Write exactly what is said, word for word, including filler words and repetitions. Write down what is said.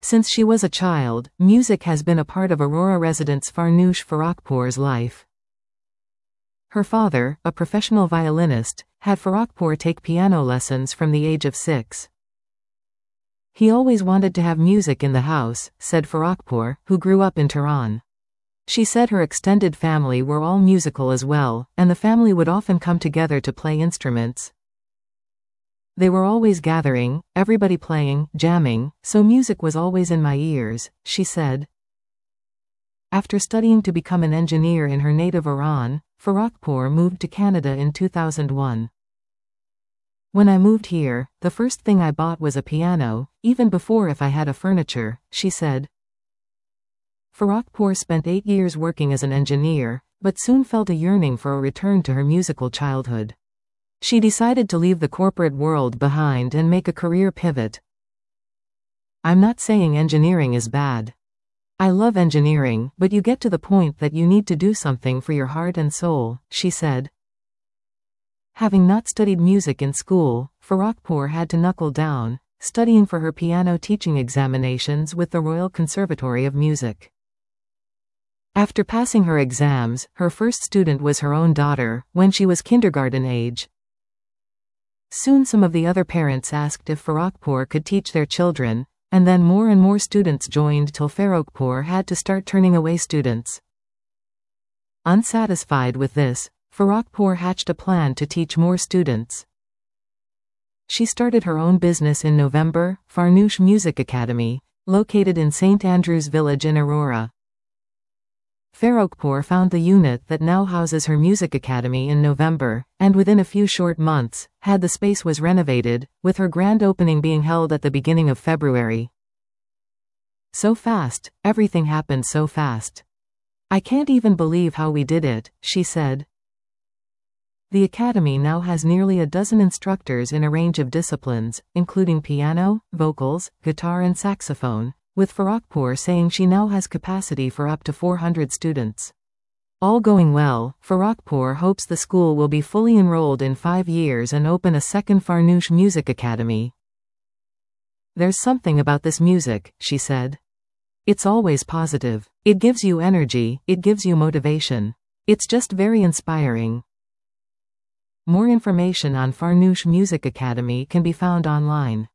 Since she was a child, music has been a part of Aurora resident Farnoosh Farokpour's life. Her father, a professional violinist, had Farokpour take piano lessons from the age of six. He always wanted to have music in the house, said Farokpour, who grew up in Tehran. She said her extended family were all musical as well, and the family would often come together to play instruments. They were always gathering, everybody playing, jamming, so music was always in my ears, she said. After studying to become an engineer in her native Iran, Farokpour moved to Canada in two thousand one. When I moved here, the first thing I bought was a piano, even before if I had a furniture, she said. Farokpour spent eight years working as an engineer, but soon felt a yearning for a return to her musical childhood. She decided to leave the corporate world behind and make a career pivot. I'm not saying engineering is bad. I love engineering, but you get to the point that you need to do something for your heart and soul, she said. Having not studied music in school, Farokpour had to knuckle down, studying for her piano teaching examinations with the Royal Conservatory of Music. After passing her exams, her first student was her own daughter, when she was kindergarten age. Soon some of the other parents asked if Farokpour could teach their children, and then more and more students joined till Farokpour had to start turning away students. Unsatisfied with this, Farokpour hatched a plan to teach more students. She started her own business in November, Farnoosh Music Academy, located in Saint Andrews Village in Aurora. Farokpour found the unit that now houses her music academy in November, and within a few short months, had the space was renovated, with her grand opening being held at the beginning of February. So fast, everything happened so fast. I can't even believe how we did it, she said. The academy now has nearly a dozen instructors in a range of disciplines, including piano, vocals, guitar and saxophone, with Farokpour saying she now has capacity for up to four hundred students. All going well, Farokpour hopes the school will be fully enrolled in five years and open a second Farnoosh Music Academy. There's something about this music, she said. It's always positive. It gives you energy, it gives you motivation. It's just very inspiring. More information on Farnoosh Music Academy can be found online.